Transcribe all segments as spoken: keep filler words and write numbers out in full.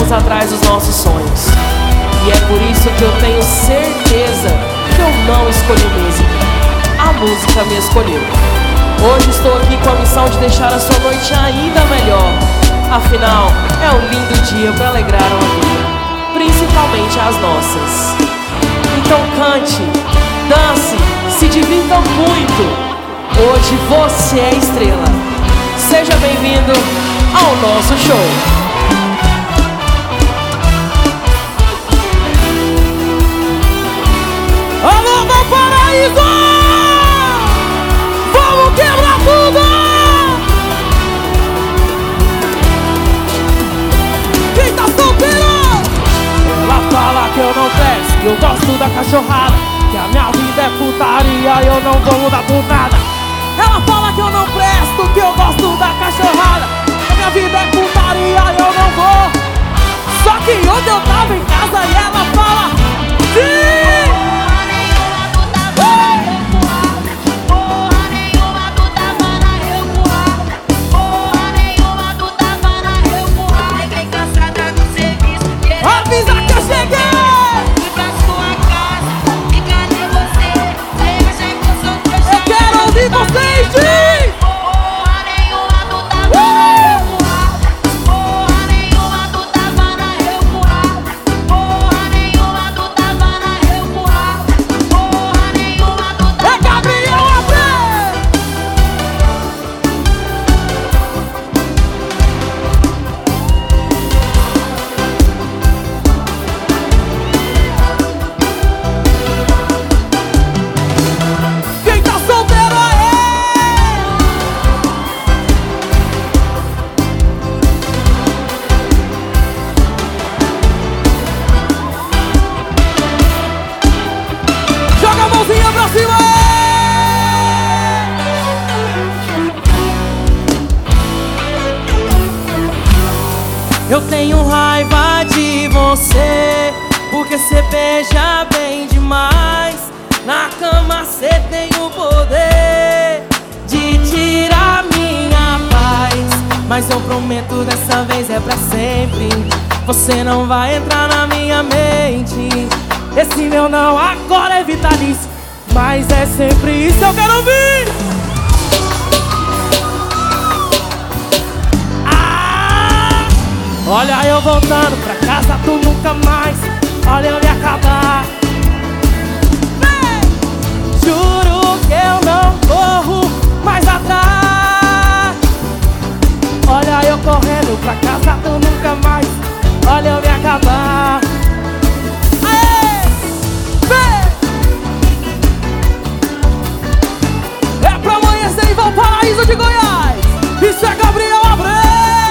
corremos atrás dos nossos sonhos. E é por isso que eu tenho certeza que eu não escolhi música. A música me escolheu. Hoje estou aqui com a missão de deixar a sua noite ainda melhor. Afinal, é um lindo dia para alegrar uma vida, principalmente as nossas. Então cante, dance, se divirta muito. Hoje você é estrela. Seja bem-vindo ao nosso show. Alô, Valparaíso! Vamos quebrar tudo! Quem tá solteiro? Ela fala que eu não presto, que eu gosto da cachorrada, que a minha vida é putaria e eu não vou mudar por nada. Ela fala que eu não presto, que eu gosto da cachorrada, que a minha vida é putaria e eu não vou. Só que ontem eu tava em casa e ela fala sim! Avisa que eu cheguei! Fui pra sua casa e cadê você? Você acha que eu sou trouxa? Eu quero ouvir vocês, diz! Porra nenhuma, tu tava na revoada. Porra nenhuma, tu tava na revoada. Porra nenhuma, tu tava na revoada. Porra nenhuma, tu tava. É Gabriel Abreu! Quem tá solteiro aí? Joga a mãozinha pra cima aí! Eu tenho raiva de você, porque cê beija bem demais. Na cama cê tem o poder de tirar minha paz. Mas eu prometo, dessa vez é pra sempre, você não vai entrar na minha mente. Esse meu não agora é vitalício, mas é sempre isso eu quero ouvir. Ah! Olha eu voltando pra casa, tu nunca mais. Olha eu me acabar. Juro que eu não corro mais atrás. Olha eu correndo pra casa, tu nunca mais. Olha eu me acabar. Aê! Vem! É pra amanhecer em Valparaíso de Goiás. Isso é Gabriel Abreu.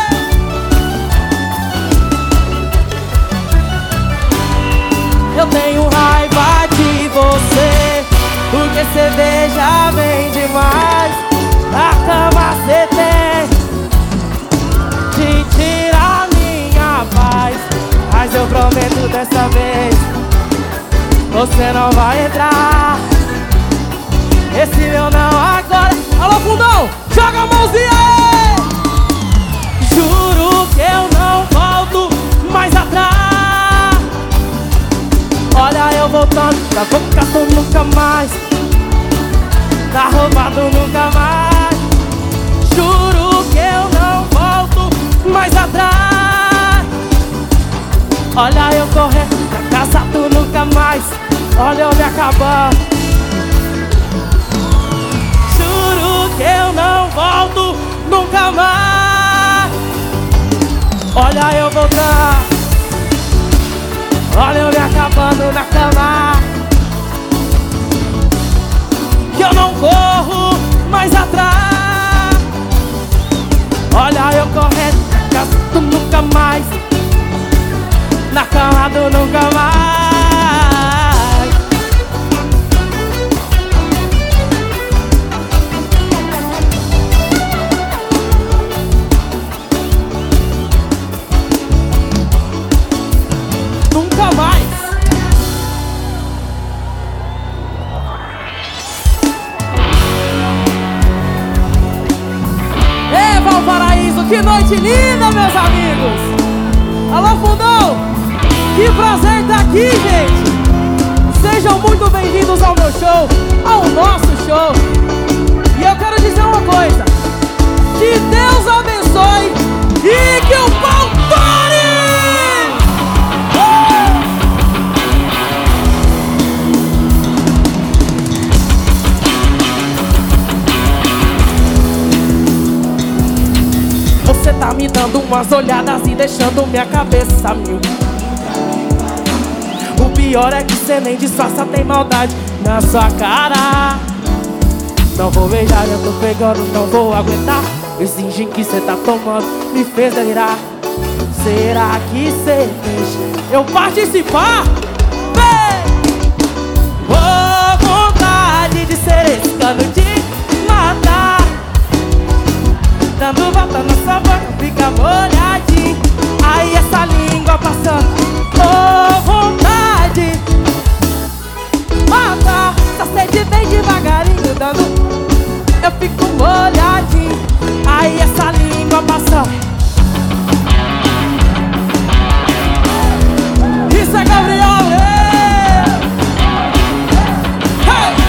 Eu tenho raiva de você, porque cê beija bem demais. Na cama cê tem de tirar minha paz. Mas eu prometo, dessa vez você não vai entrar. Esse meu não agora. Alô, fundão, joga a mãozinha aí. Juro que eu não volto mais atrás. Olha eu voltando, da boca tu nunca mais. Tá roubado nunca mais. Juro que eu não volto mais atrás. Olha eu correndo pra casa, tu nunca mais. Olha eu me acabar. Juro que eu não volto nunca mais. Olha eu voltar. Olha eu me acabando na cama. Que eu não corro mais atrás. Olha eu correndo pra casa, tu nunca mais. Na cama tu nunca mais. Nunca mais. É Valparaíso, que noite linda, meus amigos. Alô, Fundão! Que prazer estar aqui, gente! Sejam muito bem-vindos ao meu show, ao nosso show. E eu quero dizer uma coisa: que Deus abençoe e que o pau tore! Você tá me dando umas olhadas e deixando minha cabeça mil. O pior é que cê nem disfarça, tem maldade na sua cara. Não vou beijar, eu tô pegando, não vou aguentar. Esse gin que cê tá tomando me fez delirar. Será que cê deixa eu participar? Vem! Oh, vontade de ser esse cano de matar. Dando volta na sua boca, fica molhadinho. Aí essa língua passando. Oh, vontade matar. Essa sede bem devagarinho, dando. Eu fico molhadinho. Aí essa língua passando. Isso é Gabriel, hey! Hey,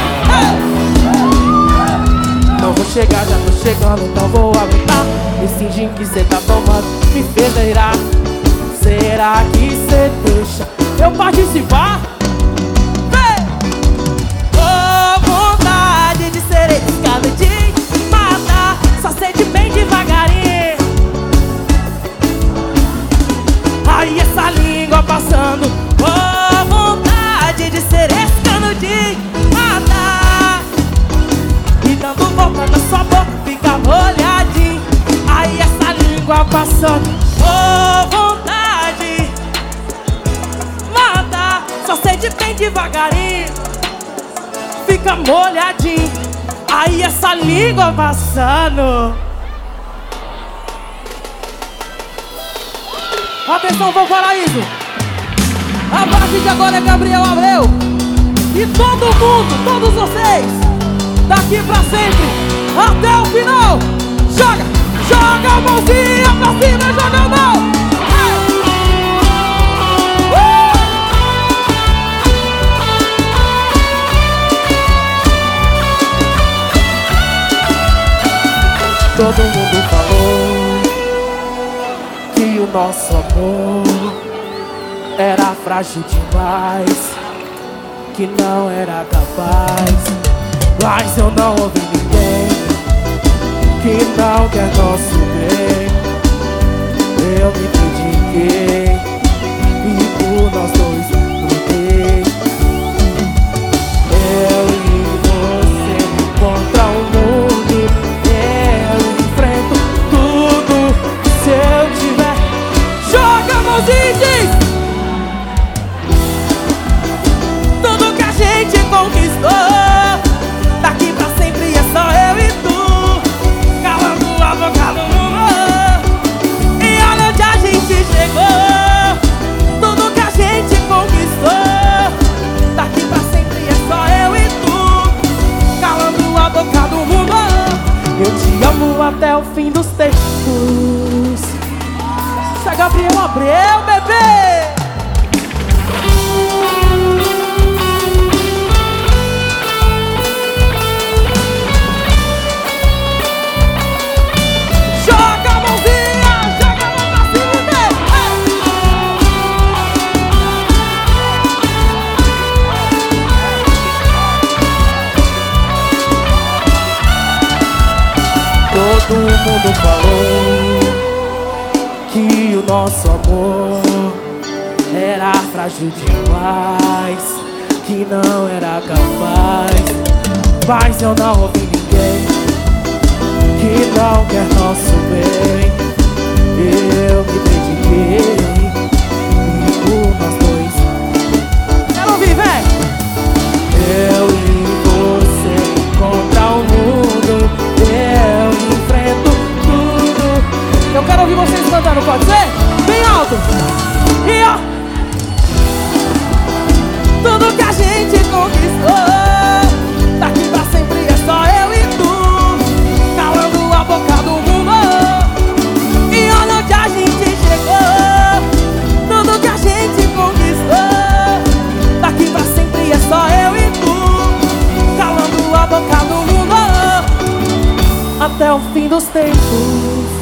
hey! Não vou chegar, já tô chegando, não vou aguentar. Esse gin que cê tá tomando me fez delirar. Será que cê deixa eu participar? Vem! Oh, vontade de ser escada de matar. Só sente bem devagarinho. Aí essa língua passando. Oh, vontade de ser escano de matar. E dando volta na sua boca, fica molhadinho. Aí essa língua passando. Oh, vontade matar. Só sente bem devagarinho. Fica molhadinho. Aí essa língua passando. Atenção, Vão Paraíso. A partir de agora é Gabriel Abreu. E todo mundo, todos vocês, daqui pra sempre, até o final. Joga, joga a mãozinha pra cima, joga a mão. Hey! Uh! Todo mundo falou que o nosso amor era frágil demais, que não era capaz. Mas eu não ouvi ninguém que não quer nosso bem. Eu me dediquei e por nós dois lutei. Eu e você contra o mundo. Eu enfrento tudo se eu tiver. Joga a mãozinha e diz: tudo que a gente conquistou, daqui pra sempre é só eu e tu, calando a boca do mundo. E olha onde a gente chegou. Tudo que a gente conquistou, daqui pra sempre é só eu e tu, calando a boca do mundo. Eu te amo até o fim dos tempos. Isso é Gabriel Abreu, bebê! Joga a mãozinha, joga a mão pra cima e vem! Todo mundo falou que o nosso amor era frágil demais, que não era capaz. Mas eu não ouvi ninguém que não quer nosso bem. Eu me dediquei e por nós dois. Quero ouvir, vem! Eu e você contra o mundo. Eu enfrento tudo. Eu quero ouvir vocês cantando, pode ser? Bem alto! E ó! Tudo que a gente conquistou, daqui pra sempre é só eu e tu, calando a boca do mundo. E olha onde a gente chegou. até o fim dos tempos.